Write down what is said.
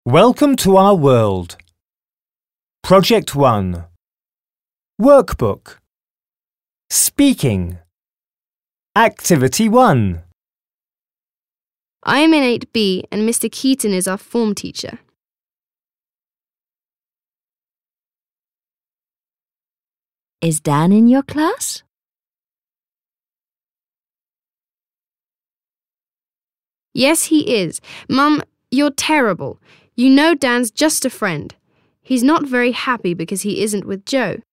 Welcome to our world. Project 1. Workbook. Speaking. Activity 1. I am in 8B and Mr. Keaton is our form teacher. Is Dan in your class? Yes, he is. Mum, you're terrible. You know Dan's just a friend. He's not very happy because he isn't with Joe.